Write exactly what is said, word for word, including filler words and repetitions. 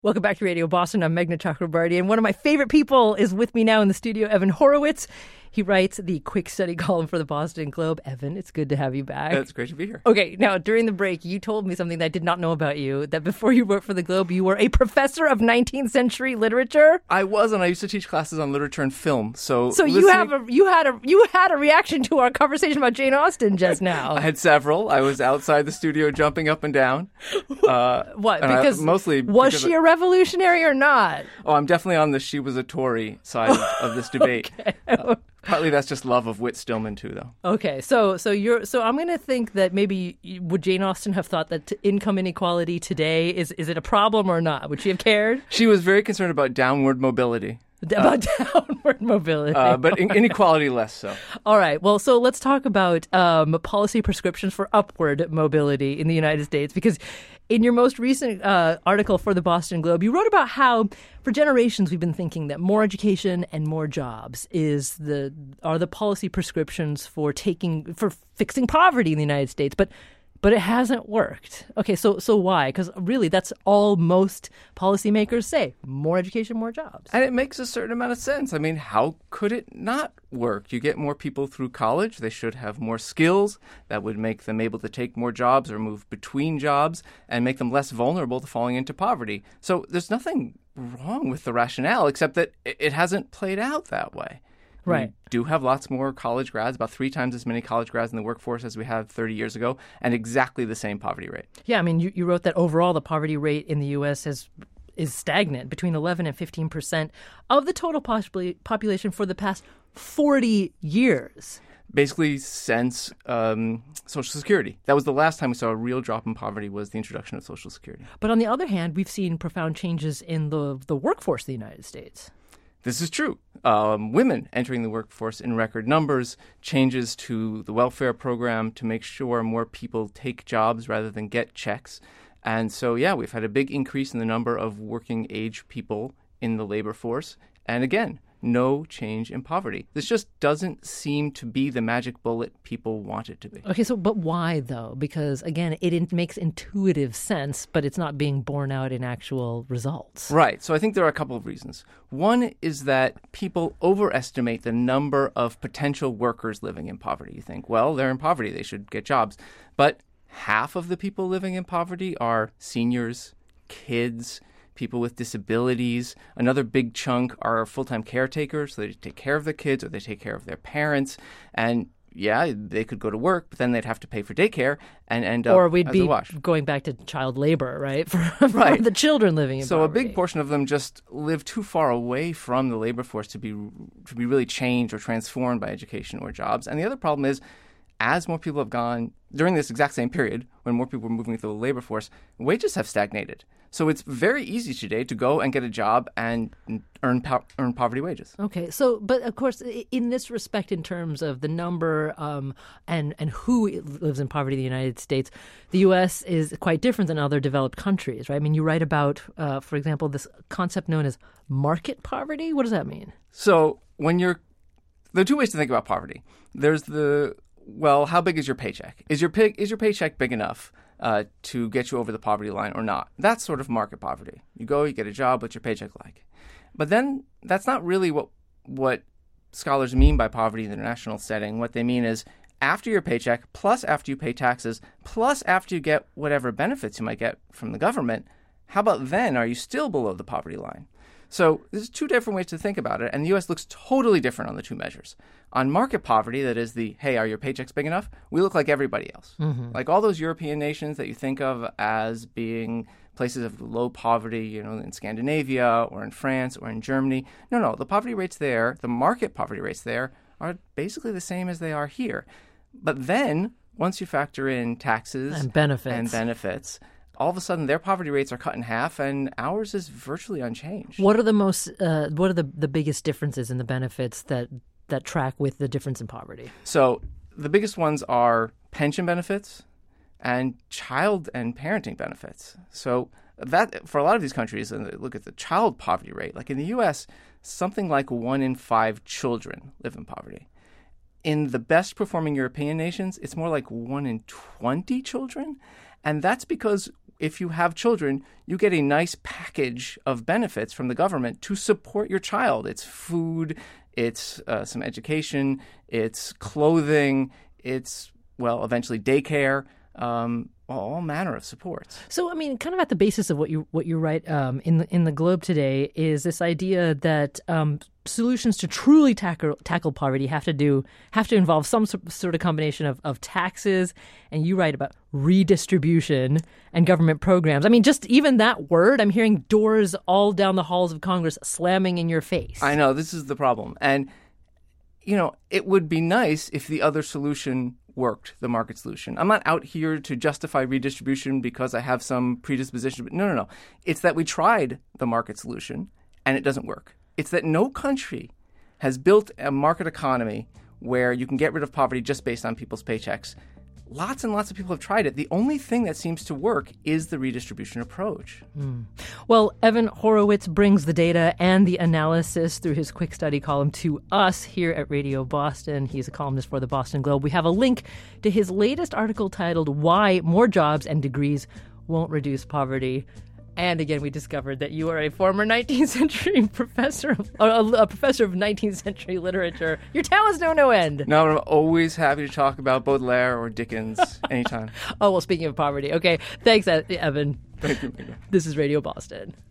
Welcome back to Radio Boston. I'm Meghna Chakrabarty, and one of my favorite people is with me now in the studio, Evan Horowitz. He writes the quick study column for the Boston Globe. Evan, it's good to have you back. It's great to be here. Okay, now during the break, you told me something that I did not know about you, that before you wrote for the Globe, you were a professor of nineteenth century literature. I was, and I used to teach classes on literature and film. So, so you have a you had a you had a reaction to our conversation about Jane Austen just now. I had several. I was outside the studio jumping up and down. Uh, what? Because I, mostly was because she a revolutionary or not? Oh, I'm definitely on the she was a Tory side of, of this debate. Okay. Uh, partly that's just love of Whit Stillman too, though. Okay, so so you're so I'm going to think that maybe would Jane Austen have thought that t- income inequality today is is it a problem or not? Would she have cared? She was very concerned about downward mobility. About uh, downward mobility. Uh, but in- inequality less so. All right. Well, so let's talk about um, policy prescriptions for upward mobility in the United States, because in your most recent uh, article for the Boston Globe, you wrote about how for generations we've been thinking that more education and more jobs is the are the policy prescriptions for taking for fixing poverty in the United States. But But it hasn't worked. Okay, so so why? Because really, that's all most policymakers say. More education, more jobs. And it makes a certain amount of sense. I mean, how could it not work? You get more people through college. They should have more skills. That would make them able to take more jobs or move between jobs and make them less vulnerable to falling into poverty. So there's nothing wrong with the rationale, except that it hasn't played out that way. Right. We do have lots more college grads, about three times as many college grads in the workforce as we had thirty years ago, and exactly the same poverty rate. Yeah, I mean, you, you wrote that overall the poverty rate in the U S has is stagnant between eleven and fifteen percent of the total possibly population for the past forty years. Basically since um, Social Security. That was the last time we saw a real drop in poverty, was the introduction of Social Security. But on the other hand, we've seen profound changes in the, the workforce of the United States. This is true. Um, women entering the workforce in record numbers, changes to the welfare program to make sure more people take jobs rather than get checks. And so, yeah, we've had a big increase in the number of working age people in the labor force. And again, no change in poverty. This just doesn't seem to be the magic bullet people want it to be. Okay, so but why, though? Because, again, it in- makes intuitive sense, but it's not being borne out in actual results. Right. So I think there are a couple of reasons. One is that people overestimate the number of potential workers living in poverty. You think, well, they're in poverty, they should get jobs. But half of the people living in poverty are seniors, kids, people with disabilities. Another big chunk are full-time caretakers, so they take care of their kids or they take care of their parents. And yeah, they could go to work, but then they'd have to pay for daycare and end up or we'd as be a wash. Going back to child labor, right? For, for right. the children living in so poverty. So a big portion of them just live too far away from the labor force to be to be really changed or transformed by education or jobs. And the other problem is, as more people have gone during this exact same period, when more people were moving through the labor force, wages have stagnated. So it's very easy today to go and get a job and earn po- earn poverty wages. Okay, so but of course, in this respect, in terms of the number um, and and who lives in poverty in the United States, the U S is quite different than other developed countries, right? I mean, you write about, uh, for example, this concept known as market poverty. What does that mean? So when you're there are two ways to think about poverty. There's the well, how big is your paycheck? Is your pay, is your paycheck big enough uh, to get you over the poverty line or not? That's sort of market poverty. You go, you get a job, what's your paycheck like? But then that's not really what what scholars mean by poverty in the international setting. What they mean is after your paycheck, plus after you pay taxes, plus after you get whatever benefits you might get from the government, how about then are you still below the poverty line? So there's two different ways to think about it, and the U S looks totally different on the two measures. On market poverty, that is the, hey, are your paychecks big enough? We look like everybody else. Mm-hmm. Like all those European nations that you think of as being places of low poverty, you know, in Scandinavia or in France or in Germany. No, no, the poverty rates there, the market poverty rates there, are basically the same as they are here. But then, once you factor in taxes and benefits, and benefits all of a sudden their poverty rates are cut in half and ours is virtually unchanged. What are the most uh, what are the, the biggest differences in the benefits that that track with the difference in poverty? So the biggest ones are pension benefits and child and parenting benefits. So that for a lot of these countries, and look at the child poverty rate, like in the U S, something like one in five children live in poverty. In the best performing European nations, it's more like one in twenty children. And that's because if you have children, you get a nice package of benefits from the government to support your child. It's food, it's uh, some education, it's clothing, it's, well, eventually daycare, um, all manner of supports. So, I mean, kind of at the basis of what you what you write um, in the in the Globe today is this idea that um, solutions to truly tackle tackle poverty have to do have to involve some sort of combination of, of taxes, and you write about redistribution and government programs. I mean, just even that word, I'm hearing doors all down the halls of Congress slamming in your face. I know, this is the problem. And, you know, it would be nice if the other solution worked, the market solution. I'm not out here to justify redistribution because I have some predisposition. But no, no, no. It's that we tried the market solution and it doesn't work. It's that no country has built a market economy where you can get rid of poverty just based on people's paychecks. Lots and lots of people have tried it. The only thing that seems to work is the redistribution approach. Mm. Well, Evan Horowitz brings the data and the analysis through his quick study column to us here at Radio Boston. He's a columnist for the Boston Globe. We have a link to his latest article titled Why More Jobs and Degrees Won't Reduce Poverty. And again, we discovered that you are a former nineteenth century professor, of, a, a professor of nineteenth century literature. Your talents know no end. No, I'm always happy to talk about Baudelaire or Dickens anytime. Oh, well, speaking of poverty. Okay, thanks, Evan. Thank you. This is Radio Boston.